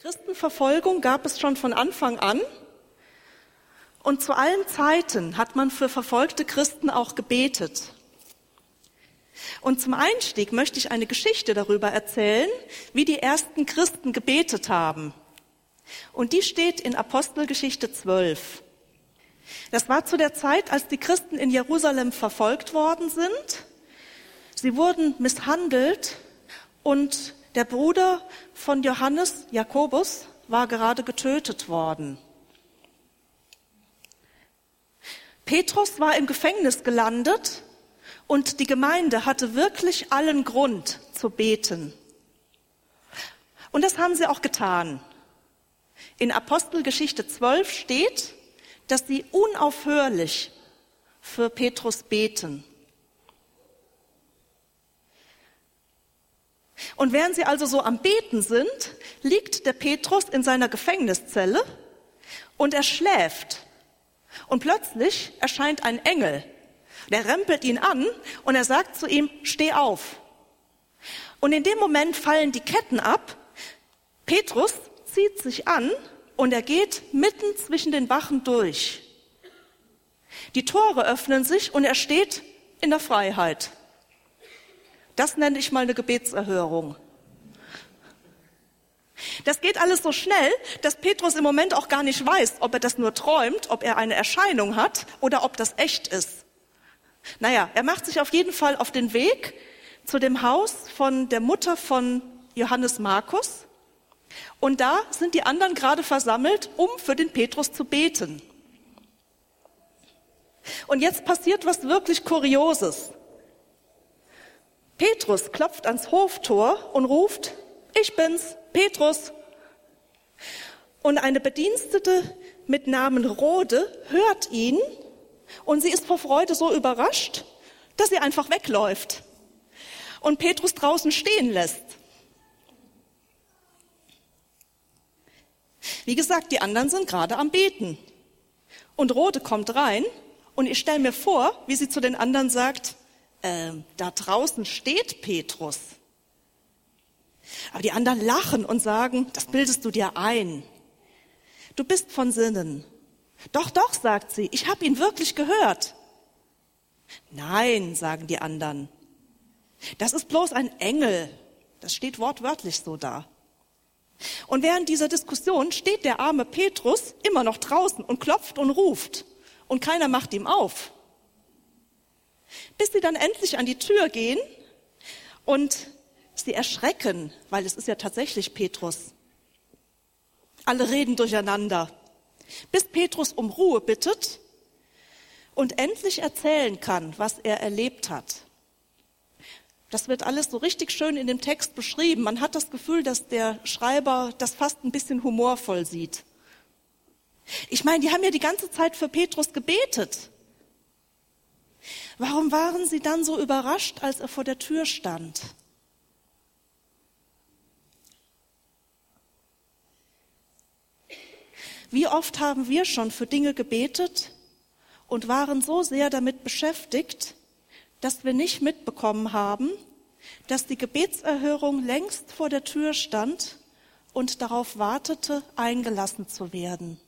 Christenverfolgung gab es schon von Anfang an und zu allen Zeiten hat man für verfolgte Christen auch gebetet. Und zum Einstieg möchte ich eine Geschichte darüber erzählen, wie die ersten Christen gebetet haben. Und die steht in Apostelgeschichte 12. Das war zu der Zeit, als die Christen in Jerusalem verfolgt worden sind. Sie wurden misshandelt und der Bruder von Johannes, Jakobus, war gerade getötet worden. Petrus war im Gefängnis gelandet und die Gemeinde hatte wirklich allen Grund zu beten. Und das haben sie auch getan. In Apostelgeschichte 12 steht, dass sie unaufhörlich für Petrus beten. Und während sie also so am Beten sind, liegt der Petrus in seiner Gefängniszelle und er schläft. Und plötzlich erscheint ein Engel. Der rempelt ihn an und er sagt zu ihm, steh auf. Und in dem Moment fallen die Ketten ab. Petrus zieht sich an und er geht mitten zwischen den Wachen durch. Die Tore öffnen sich und er steht in der Freiheit. Das nenne ich mal eine Gebetserhörung. Das geht alles so schnell, dass Petrus im Moment auch gar nicht weiß, ob er das nur träumt, ob er eine Erscheinung hat oder ob das echt ist. Naja, er macht sich auf jeden Fall auf den Weg zu dem Haus von der Mutter von Johannes Markus. Und da sind die anderen gerade versammelt, um für den Petrus zu beten. Und jetzt passiert was wirklich Kurioses. Petrus klopft ans Hoftor und ruft, ich bin's, Petrus. Und eine Bedienstete mit Namen Rode hört ihn und sie ist vor Freude so überrascht, dass sie einfach wegläuft und Petrus draußen stehen lässt. Wie gesagt, die anderen sind gerade am Beten. Und Rode kommt rein und ich stelle mir vor, wie sie zu den anderen sagt, da draußen steht Petrus. Aber die anderen lachen und sagen, das bildest du dir ein. Du bist von Sinnen. Doch, doch, sagt sie, ich habe ihn wirklich gehört. Nein, sagen die anderen. Das ist bloß ein Engel. Das steht wortwörtlich so da. Und während dieser Diskussion steht der arme Petrus immer noch draußen und klopft und ruft. Und keiner macht ihm auf. Bis sie dann endlich an die Tür gehen und sie erschrecken, weil es ist ja tatsächlich Petrus. Alle reden durcheinander, bis Petrus um Ruhe bittet und endlich erzählen kann, was er erlebt hat. Das wird alles so richtig schön in dem Text beschrieben. Man hat das Gefühl, dass der Schreiber das fast ein bisschen humorvoll sieht. Ich meine, die haben ja die ganze Zeit für Petrus gebetet. Warum waren sie dann so überrascht, als er vor der Tür stand? Wie oft haben wir schon für Dinge gebetet und waren so sehr damit beschäftigt, dass wir nicht mitbekommen haben, dass die Gebetserhörung längst vor der Tür stand und darauf wartete, eingelassen zu werden.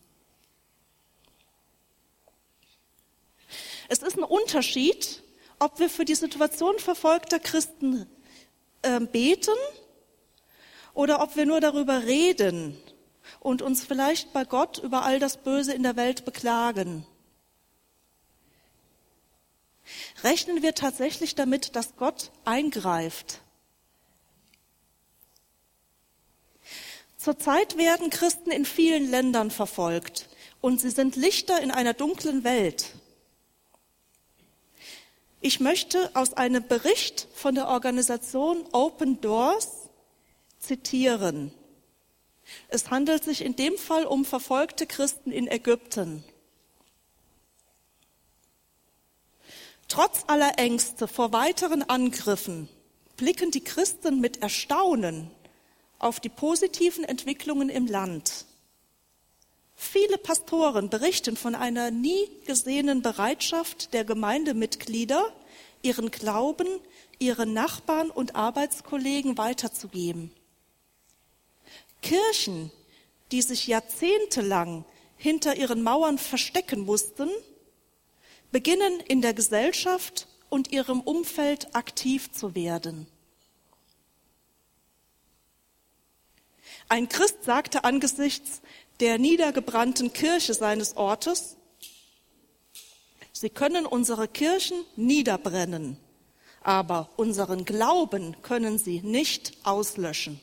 Es ist ein Unterschied, ob wir für die Situation verfolgter Christen beten oder ob wir nur darüber reden und uns vielleicht bei Gott über all das Böse in der Welt beklagen. Rechnen wir tatsächlich damit, dass Gott eingreift? Zurzeit werden Christen in vielen Ländern verfolgt und sie sind Lichter in einer dunklen Welt. Ich möchte aus einem Bericht von der Organisation Open Doors zitieren. Es handelt sich in dem Fall um verfolgte Christen in Ägypten. Trotz aller Ängste vor weiteren Angriffen blicken die Christen mit Erstaunen auf die positiven Entwicklungen im Land. Viele Pastoren berichten von einer nie gesehenen Bereitschaft der Gemeindemitglieder, ihren Glauben ihren Nachbarn und Arbeitskollegen weiterzugeben. Kirchen, die sich jahrzehntelang hinter ihren Mauern verstecken mussten, beginnen in der Gesellschaft und ihrem Umfeld aktiv zu werden. Ein Christ sagte angesichts der niedergebrannten Kirche seines Ortes: Sie können unsere Kirchen niederbrennen, aber unseren Glauben können sie nicht auslöschen.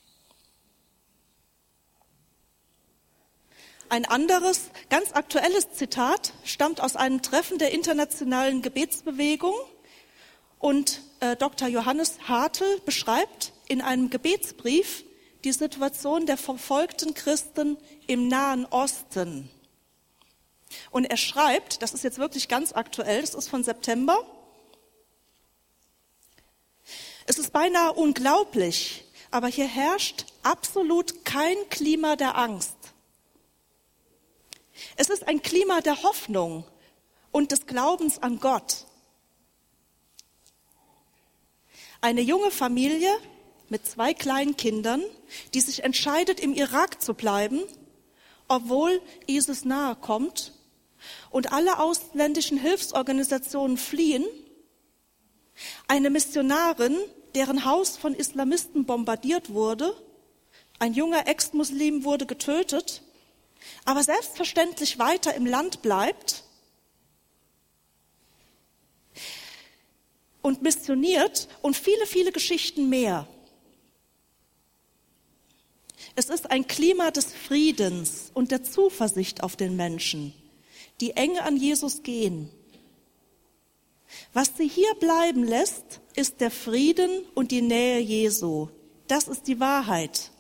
Ein anderes, ganz aktuelles Zitat stammt aus einem Treffen der internationalen Gebetsbewegung und Dr. Johannes Hartl beschreibt in einem Gebetsbrief die Situation der verfolgten Christen im Nahen Osten. Und er schreibt, das ist jetzt wirklich ganz aktuell, das ist von September: Es ist beinahe unglaublich, aber hier herrscht absolut kein Klima der Angst. Es ist ein Klima der Hoffnung und des Glaubens an Gott. Eine junge Familie mit 2 kleinen Kindern, die sich entscheidet, im Irak zu bleiben, obwohl ISIS nahe kommt und alle ausländischen Hilfsorganisationen fliehen. Eine Missionarin, deren Haus von Islamisten bombardiert wurde. Ein junger Ex-Muslim wurde getötet, aber selbstverständlich weiter im Land bleibt und missioniert und viele, viele Geschichten mehr. Es ist ein Klima des Friedens und der Zuversicht auf den Menschen, die eng an Jesus gehen. Was sie hier bleiben lässt, ist der Frieden und die Nähe Jesu. Das ist die Wahrheit.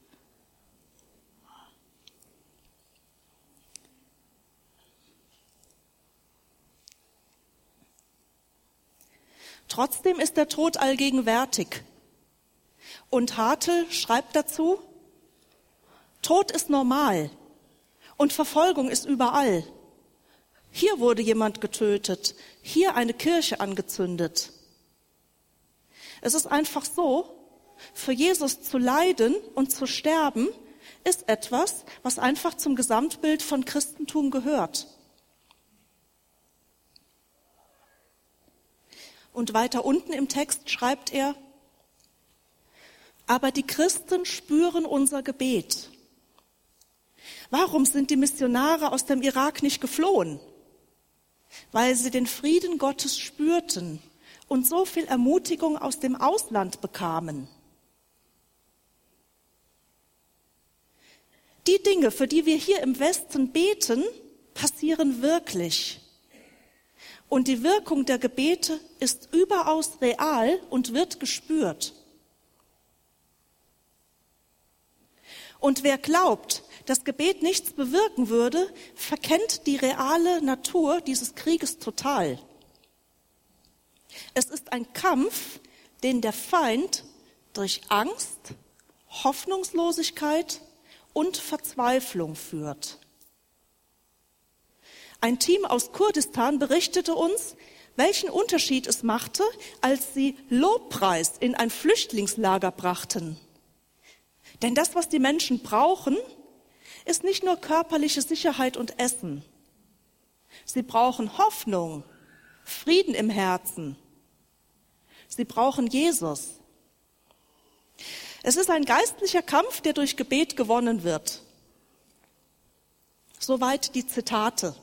Trotzdem ist der Tod allgegenwärtig. Und Hartl schreibt dazu: Tod ist normal und Verfolgung ist überall. Hier wurde jemand getötet, hier eine Kirche angezündet. Es ist einfach so, für Jesus zu leiden und zu sterben ist etwas, was einfach zum Gesamtbild von Christentum gehört. Und weiter unten im Text schreibt er: Aber die Christen spüren unser Gebet. Warum sind die Missionare aus dem Irak nicht geflohen? Weil sie den Frieden Gottes spürten und so viel Ermutigung aus dem Ausland bekamen. Die Dinge, für die wir hier im Westen beten, passieren wirklich. Und die Wirkung der Gebete ist überaus real und wird gespürt. Und wer glaubt, dass Gebet nichts bewirken würde, verkennt die reale Natur dieses Krieges total. Es ist ein Kampf, den der Feind durch Angst, Hoffnungslosigkeit und Verzweiflung führt. Ein Team aus Kurdistan berichtete uns, welchen Unterschied es machte, als sie Lobpreis in ein Flüchtlingslager brachten. Denn das, was die Menschen brauchen, ist nicht nur körperliche Sicherheit und Essen. Sie brauchen Hoffnung, Frieden im Herzen. Sie brauchen Jesus. Es ist ein geistlicher Kampf, der durch Gebet gewonnen wird. Soweit die Zitate.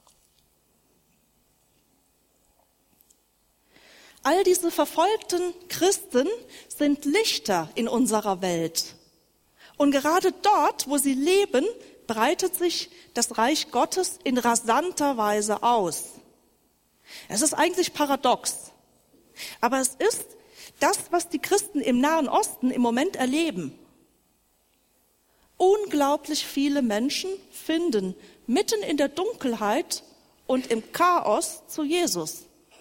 All diese verfolgten Christen sind Lichter in unserer Welt. Und gerade dort, wo sie leben, breitet sich das Reich Gottes in rasanter Weise aus. Es ist eigentlich paradox, aber es ist das, was die Christen im Nahen Osten im Moment erleben. Unglaublich viele Menschen finden mitten in der Dunkelheit und im Chaos zu Jesus.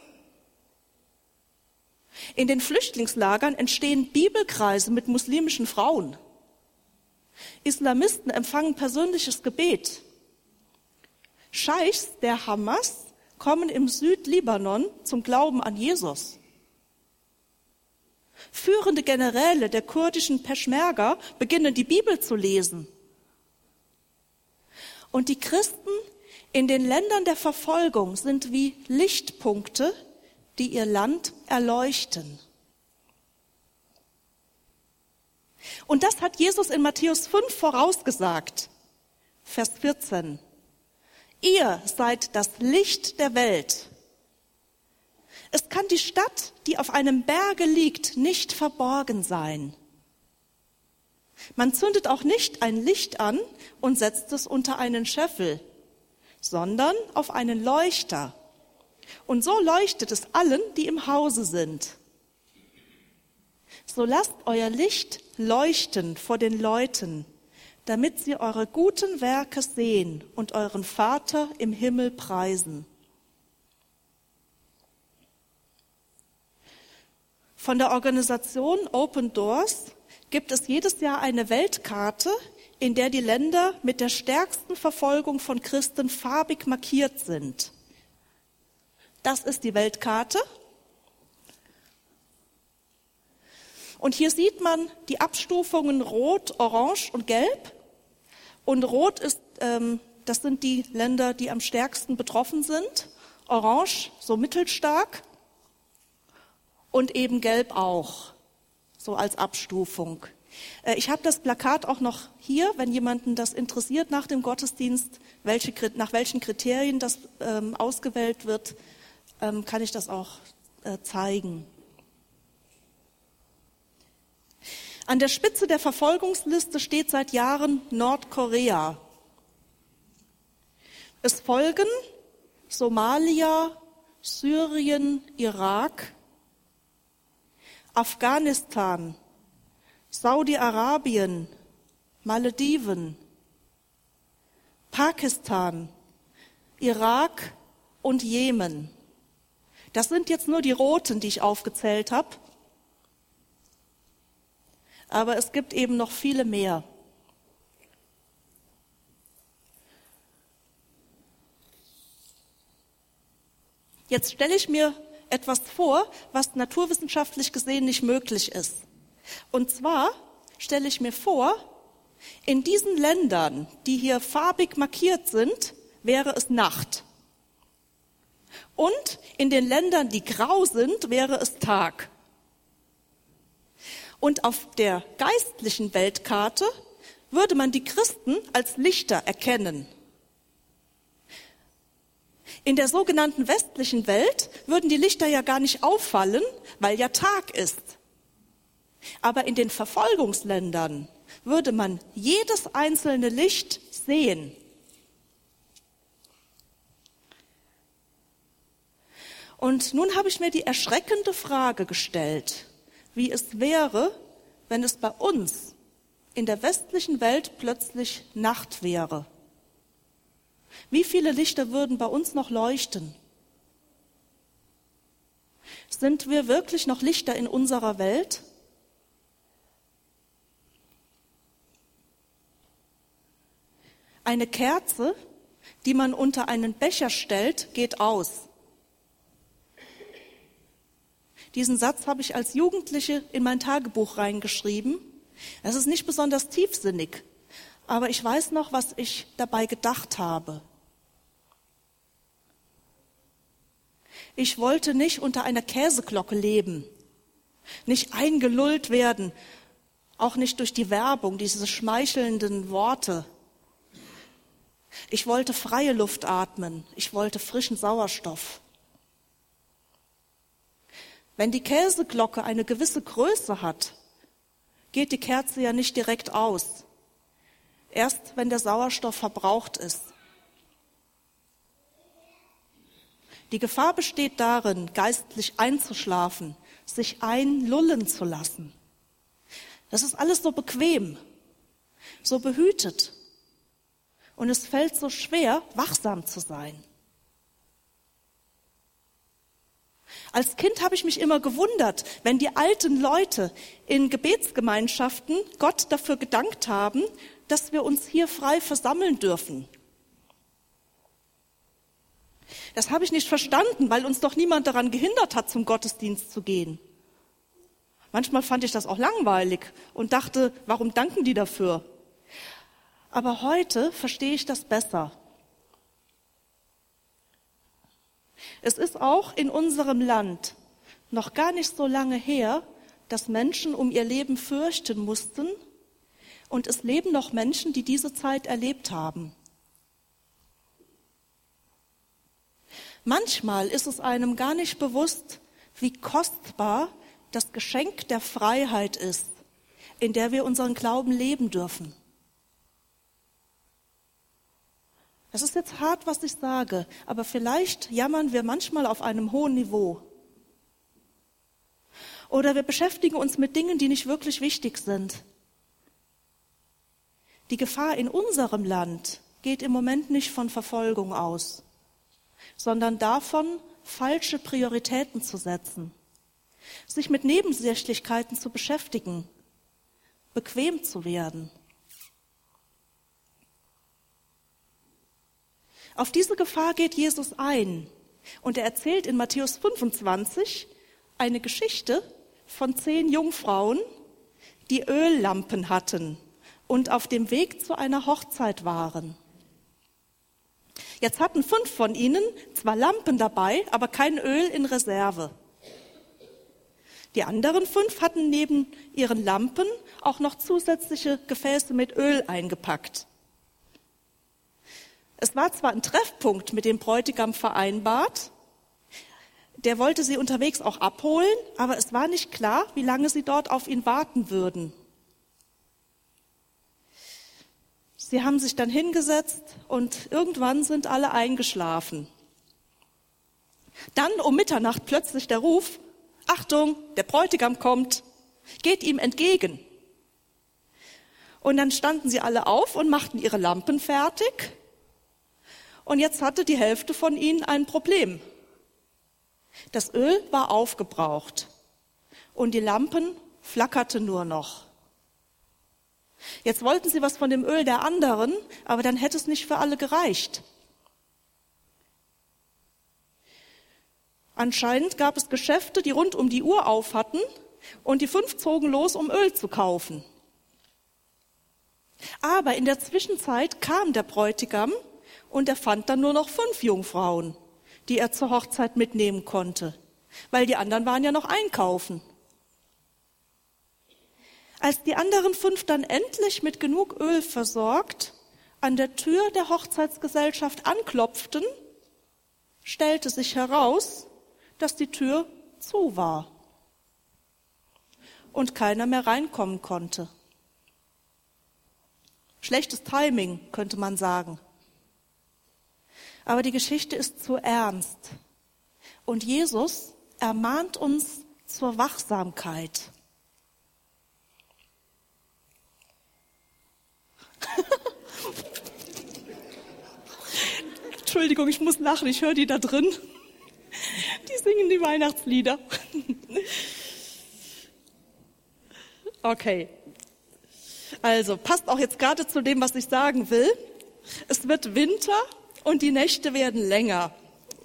In den Flüchtlingslagern entstehen Bibelkreise mit muslimischen Frauen. Islamisten empfangen persönliches Gebet. Scheichs der Hamas kommen im Südlibanon zum Glauben an Jesus. Führende Generäle der kurdischen Peschmerga beginnen die Bibel zu lesen. Und die Christen in den Ländern der Verfolgung sind wie Lichtpunkte, die ihr Land erleuchten. Und das hat Jesus in Matthäus 5 vorausgesagt. Vers 14. Ihr seid das Licht der Welt. Es kann die Stadt, die auf einem Berge liegt, nicht verborgen sein. Man zündet auch nicht ein Licht an und setzt es unter einen Scheffel, sondern auf einen Leuchter. Und so leuchtet es allen, die im Hause sind. So lasst euer Licht leuchten vor den Leuten, damit sie eure guten Werke sehen und euren Vater im Himmel preisen. Von der Organisation Open Doors gibt es jedes Jahr eine Weltkarte, in der die Länder mit der stärksten Verfolgung von Christen farbig markiert sind. Das ist die Weltkarte. Und hier sieht man die Abstufungen Rot, Orange und Gelb. Und Rot ist, das sind die Länder, die am stärksten betroffen sind. Orange so mittelstark und eben Gelb auch, so als Abstufung. Ich habe das Plakat auch noch hier, wenn jemanden das interessiert nach dem Gottesdienst, nach welchen Kriterien das ausgewählt wird, kann ich das auch zeigen. An der Spitze der Verfolgungsliste steht seit Jahren Nordkorea. Es folgen Somalia, Syrien, Irak, Afghanistan, Saudi-Arabien, Malediven, Pakistan, Irak und Jemen. Das sind jetzt nur die roten, die ich aufgezählt habe. Aber es gibt eben noch viele mehr. Jetzt stelle ich mir etwas vor, was naturwissenschaftlich gesehen nicht möglich ist. Und zwar stelle ich mir vor, in diesen Ländern, die hier farbig markiert sind, wäre es Nacht. Und in den Ländern, die grau sind, wäre es Tag. Und auf der geistlichen Weltkarte würde man die Christen als Lichter erkennen. In der sogenannten westlichen Welt würden die Lichter ja gar nicht auffallen, weil ja Tag ist. Aber in den Verfolgungsländern würde man jedes einzelne Licht sehen. Und nun habe ich mir die erschreckende Frage gestellt, wie es wäre, wenn es bei uns in der westlichen Welt plötzlich Nacht wäre. Wie viele Lichter würden bei uns noch leuchten? Sind wir wirklich noch Lichter in unserer Welt? Eine Kerze, die man unter einen Becher stellt, geht aus. Diesen Satz habe ich als Jugendliche in mein Tagebuch reingeschrieben. Das ist nicht besonders tiefsinnig, aber ich weiß noch, was ich dabei gedacht habe. Ich wollte nicht unter einer Käseglocke leben, nicht eingelullt werden, auch nicht durch die Werbung, diese schmeichelnden Worte. Ich wollte freie Luft atmen, ich wollte frischen Sauerstoff. Wenn die Käseglocke eine gewisse Größe hat, geht die Kerze ja nicht direkt aus. Erst wenn der Sauerstoff verbraucht ist. Die Gefahr besteht darin, geistlich einzuschlafen, sich einlullen zu lassen. Das ist alles so bequem, so behütet. Und es fällt so schwer, wachsam zu sein. Als Kind habe ich mich immer gewundert, wenn die alten Leute in Gebetsgemeinschaften Gott dafür gedankt haben, dass wir uns hier frei versammeln dürfen. Das habe ich nicht verstanden, weil uns doch niemand daran gehindert hat, zum Gottesdienst zu gehen. Manchmal fand ich das auch langweilig und dachte, warum danken die dafür? Aber heute verstehe ich das besser. Es ist auch in unserem Land noch gar nicht so lange her, dass Menschen um ihr Leben fürchten mussten, und es leben noch Menschen, die diese Zeit erlebt haben. Manchmal ist es einem gar nicht bewusst, wie kostbar das Geschenk der Freiheit ist, in der wir unseren Glauben leben dürfen. Es ist jetzt hart, was ich sage, aber vielleicht jammern wir manchmal auf einem hohen Niveau. Oder wir beschäftigen uns mit Dingen, die nicht wirklich wichtig sind. Die Gefahr in unserem Land geht im Moment nicht von Verfolgung aus, sondern davon, falsche Prioritäten zu setzen, sich mit Nebensächlichkeiten zu beschäftigen, bequem zu werden. Auf diese Gefahr geht Jesus ein und er erzählt in Matthäus 25 eine Geschichte von 10 Jungfrauen, die Öllampen hatten und auf dem Weg zu einer Hochzeit waren. Jetzt hatten 5 von ihnen zwar Lampen dabei, aber kein Öl in Reserve. Die anderen 5 hatten neben ihren Lampen auch noch zusätzliche Gefäße mit Öl eingepackt. Es war zwar ein Treffpunkt mit dem Bräutigam vereinbart, der wollte sie unterwegs auch abholen, aber es war nicht klar, wie lange sie dort auf ihn warten würden. Sie haben sich dann hingesetzt und irgendwann sind alle eingeschlafen. Dann um Mitternacht plötzlich der Ruf: Achtung, der Bräutigam kommt, geht ihm entgegen. Und dann standen sie alle auf und machten ihre Lampen fertig. Und jetzt hatte die Hälfte von ihnen ein Problem. Das Öl war aufgebraucht und die Lampen flackerten nur noch. Jetzt wollten sie was von dem Öl der anderen, aber dann hätte es nicht für alle gereicht. Anscheinend gab es Geschäfte, die rund um die Uhr auf hatten, und die 5 zogen los, um Öl zu kaufen. Aber in der Zwischenzeit kam der Bräutigam und er fand dann nur noch 5 Jungfrauen, die er zur Hochzeit mitnehmen konnte, weil die anderen waren ja noch einkaufen. Als die anderen 5 dann endlich mit genug Öl versorgt an der Tür der Hochzeitsgesellschaft anklopften, stellte sich heraus, dass die Tür zu war und keiner mehr reinkommen konnte. Schlechtes Timing, könnte man sagen. Aber die Geschichte ist zu ernst. Und Jesus ermahnt uns zur Wachsamkeit. Entschuldigung, ich muss lachen, ich höre die da drin. Die singen die Weihnachtslieder. Okay. Also, passt auch jetzt gerade zu dem, was ich sagen will. Es wird Winter und die Nächte werden länger.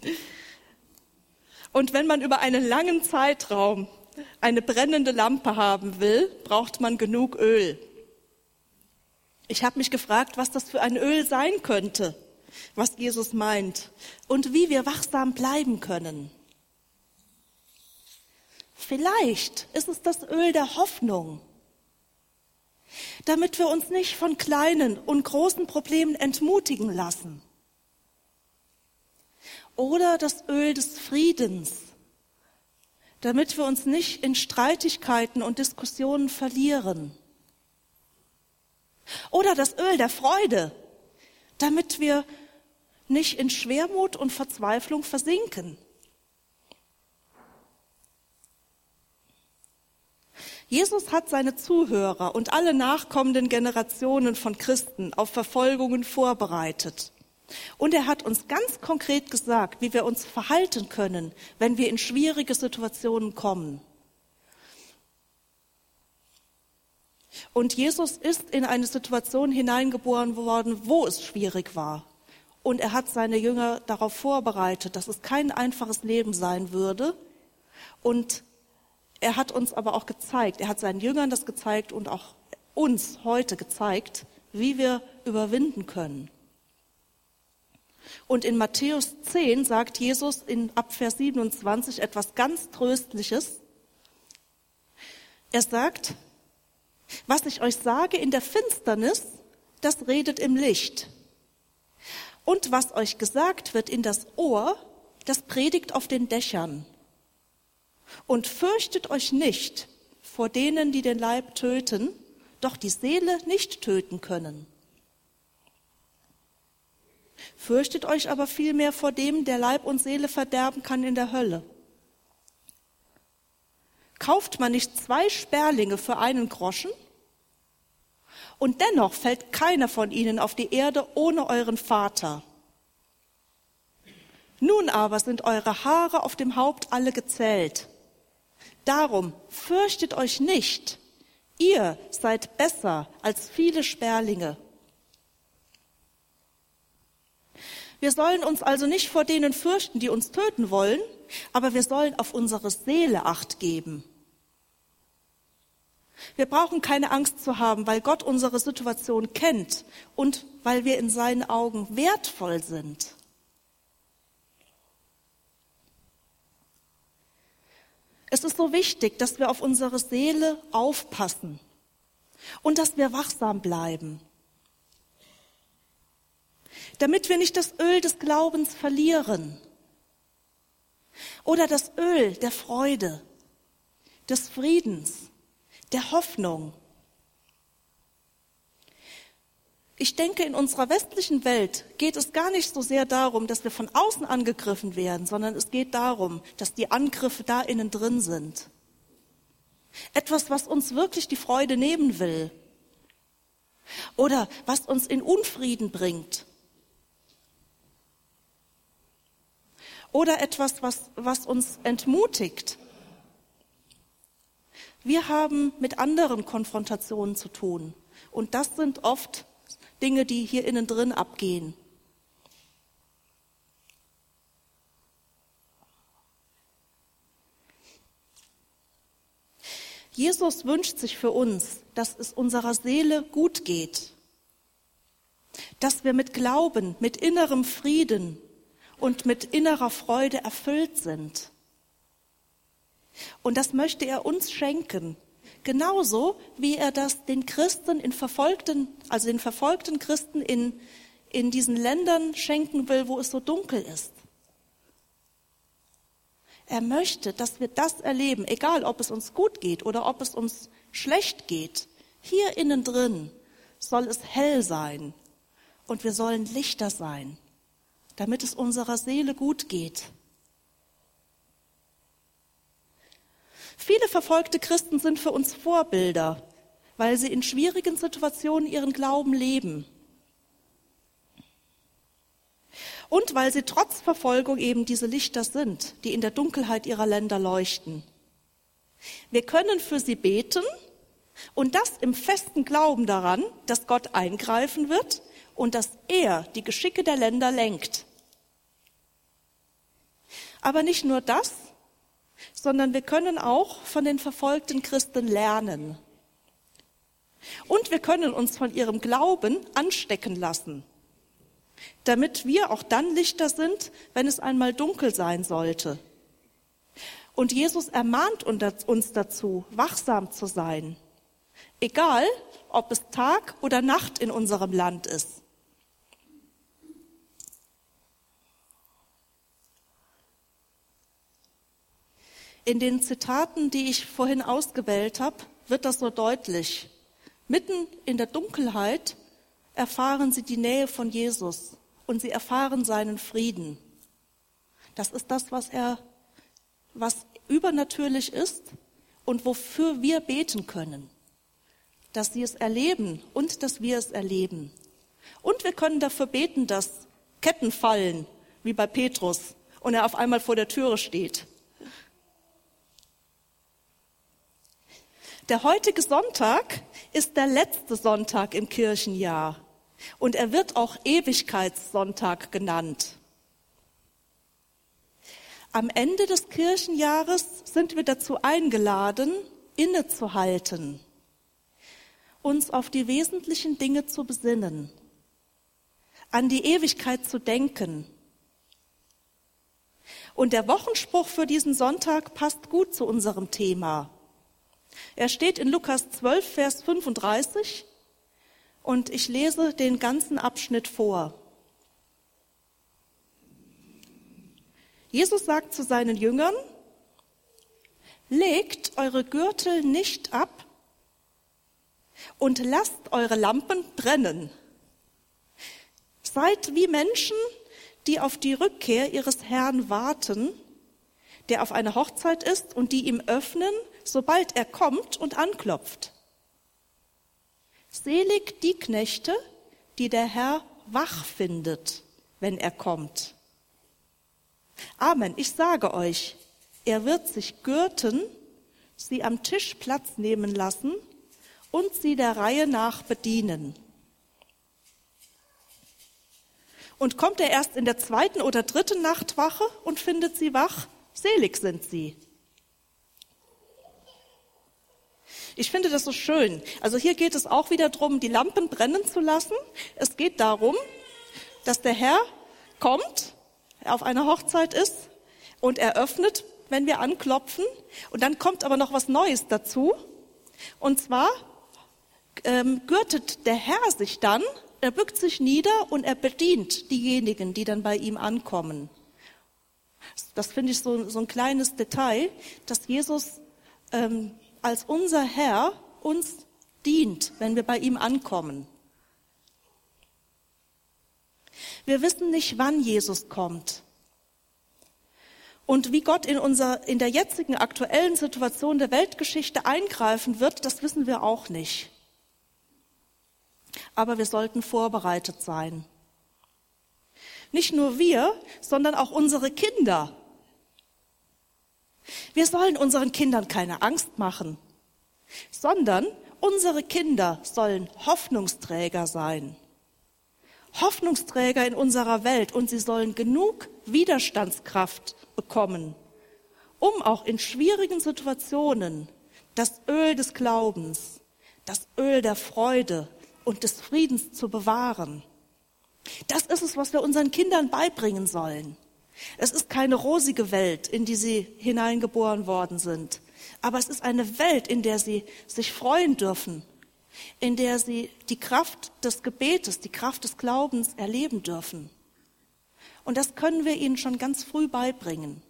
Und wenn man über einen langen Zeitraum eine brennende Lampe haben will, braucht man genug Öl. Ich habe mich gefragt, was das für ein Öl sein könnte, was Jesus meint, und wie wir wachsam bleiben können. Vielleicht ist es das Öl der Hoffnung, damit wir uns nicht von kleinen und großen Problemen entmutigen lassen. Oder das Öl des Friedens, damit wir uns nicht in Streitigkeiten und Diskussionen verlieren. Oder das Öl der Freude, damit wir nicht in Schwermut und Verzweiflung versinken. Jesus hat seine Zuhörer und alle nachkommenden Generationen von Christen auf Verfolgungen vorbereitet. Und er hat uns ganz konkret gesagt, wie wir uns verhalten können, wenn wir in schwierige Situationen kommen. Und Jesus ist in eine Situation hineingeboren worden, wo es schwierig war. Und er hat seine Jünger darauf vorbereitet, dass es kein einfaches Leben sein würde. Und er hat uns aber auch gezeigt, er hat seinen Jüngern das gezeigt und auch uns heute gezeigt, wie wir überwinden können. Und in Matthäus 10 sagt Jesus ab Vers 27 etwas ganz Tröstliches. Er sagt, was ich euch sage in der Finsternis, das redet im Licht. Und was euch gesagt wird in das Ohr, das predigt auf den Dächern. Und fürchtet euch nicht vor denen, die den Leib töten, doch die Seele nicht töten können. Fürchtet euch aber vielmehr vor dem, der Leib und Seele verderben kann in der Hölle. Kauft man nicht 2 Sperlinge für 1 Groschen? Und dennoch fällt keiner von ihnen auf die Erde ohne euren Vater. Nun aber sind eure Haare auf dem Haupt alle gezählt. Darum fürchtet euch nicht, ihr seid besser als viele Sperlinge. Wir sollen uns also nicht vor denen fürchten, die uns töten wollen, aber wir sollen auf unsere Seele Acht geben. Wir brauchen keine Angst zu haben, weil Gott unsere Situation kennt und weil wir in seinen Augen wertvoll sind. Es ist so wichtig, dass wir auf unsere Seele aufpassen und dass wir wachsam bleiben, damit wir nicht das Öl des Glaubens verlieren oder das Öl der Freude, des Friedens, der Hoffnung. Ich denke, in unserer westlichen Welt geht es gar nicht so sehr darum, dass wir von außen angegriffen werden, sondern es geht darum, dass die Angriffe da innen drin sind. Etwas, was uns wirklich die Freude nehmen will oder was uns in Unfrieden bringt. Oder etwas, was uns entmutigt. Wir haben mit anderen Konfrontationen zu tun. Und das sind oft Dinge, die hier innen drin abgehen. Jesus wünscht sich für uns, dass es unserer Seele gut geht. Dass wir mit Glauben, mit innerem Frieden und mit innerer Freude erfüllt sind. Und das möchte er uns schenken, genauso wie er das den Christen den verfolgten Christen in diesen Ländern schenken will, wo es so dunkel ist. Er möchte, dass wir das erleben, egal ob es uns gut geht oder ob es uns schlecht geht. Hier innen drin soll es hell sein und wir sollen Lichter sein, damit es unserer Seele gut geht. Viele verfolgte Christen sind für uns Vorbilder, weil sie in schwierigen Situationen ihren Glauben leben. Und weil sie trotz Verfolgung eben diese Lichter sind, die in der Dunkelheit ihrer Länder leuchten. Wir können für sie beten und das im festen Glauben daran, dass Gott eingreifen wird und dass er die Geschicke der Länder lenkt. Aber nicht nur das, sondern wir können auch von den verfolgten Christen lernen. Und wir können uns von ihrem Glauben anstecken lassen, damit wir auch dann Lichter sind, wenn es einmal dunkel sein sollte. Und Jesus ermahnt uns dazu, wachsam zu sein, egal ob es Tag oder Nacht in unserem Land ist. In den Zitaten, die ich vorhin ausgewählt habe, wird das so deutlich. Mitten in der Dunkelheit erfahren sie die Nähe von Jesus und sie erfahren seinen Frieden. Das ist das, was übernatürlich ist und wofür wir beten können. Dass sie es erleben und dass wir es erleben. Und wir können dafür beten, dass Ketten fallen, wie bei Petrus, und er auf einmal vor der Türe steht. Der heutige Sonntag ist der letzte Sonntag im Kirchenjahr und er wird auch Ewigkeitssonntag genannt. Am Ende des Kirchenjahres sind wir dazu eingeladen, innezuhalten uns auf die wesentlichen Dinge zu besinnen, an die Ewigkeit zu denken. Und der Wochenspruch für diesen Sonntag passt gut zu unserem Thema. Er steht in Lukas 12, Vers 35 und ich lese den ganzen Abschnitt vor. Jesus sagt zu seinen Jüngern: Legt eure Gürtel nicht ab und lasst eure Lampen brennen. Seid wie Menschen, die auf die Rückkehr ihres Herrn warten, der auf eine Hochzeit ist und die ihm öffnen, sobald er kommt und anklopft. Selig die Knechte, die der Herr wach findet, wenn er kommt. Amen, ich sage euch, er wird sich gürten, sie am Tisch Platz nehmen lassen und sie der Reihe nach bedienen. Und kommt er erst in der 2. oder 3. Nachtwache und findet sie wach, selig sind sie. Ich finde das so schön. Also hier geht es auch wieder darum, die Lampen brennen zu lassen. Es geht darum, dass der Herr kommt, er auf einer Hochzeit ist und er öffnet, wenn wir anklopfen. Und dann kommt aber noch was Neues dazu. Und zwar gürtet der Herr sich dann, er bückt sich nieder und er bedient diejenigen, die dann bei ihm ankommen. Das finde ich so ein kleines Detail, dass Jesus als unser Herr uns dient, wenn wir bei ihm ankommen. Wir wissen nicht, wann Jesus kommt. Und wie Gott in der jetzigen aktuellen Situation der Weltgeschichte eingreifen wird, das wissen wir auch nicht. Aber wir sollten vorbereitet sein. Nicht nur wir, sondern auch unsere Kinder. Wir sollen unseren Kindern keine Angst machen, sondern unsere Kinder sollen Hoffnungsträger sein. Hoffnungsträger in unserer Welt, und sie sollen genug Widerstandskraft bekommen, um auch in schwierigen Situationen das Öl des Glaubens, das Öl der Freude und des Friedens zu bewahren. Das ist es, was wir unseren Kindern beibringen sollen. Es ist keine rosige Welt, in die sie hineingeboren worden sind, aber es ist eine Welt, in der sie sich freuen dürfen, in der sie die Kraft des Gebetes, die Kraft des Glaubens erleben dürfen. Und das können wir ihnen schon ganz früh beibringen.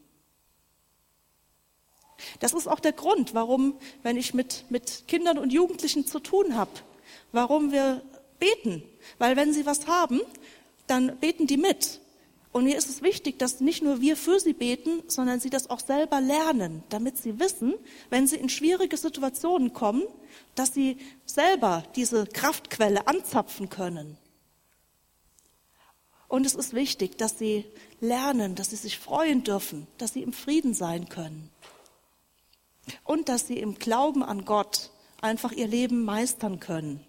Das ist auch der Grund, warum, wenn ich mit Kindern und Jugendlichen zu tun habe, warum wir beten. Weil wenn sie was haben, dann beten die mit. Und mir ist es wichtig, dass nicht nur wir für sie beten, sondern sie das auch selber lernen, damit sie wissen, wenn sie in schwierige Situationen kommen, dass sie selber diese Kraftquelle anzapfen können. Und es ist wichtig, dass sie lernen, dass sie sich freuen dürfen, dass sie im Frieden sein können. Und dass sie im Glauben an Gott einfach ihr Leben meistern können.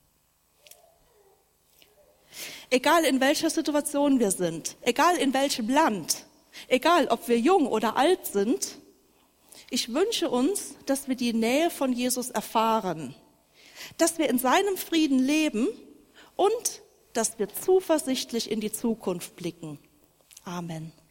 Egal in welcher Situation wir sind, egal in welchem Land, egal ob wir jung oder alt sind, ich wünsche uns, dass wir die Nähe von Jesus erfahren, dass wir in seinem Frieden leben und dass wir zuversichtlich in die Zukunft blicken. Amen.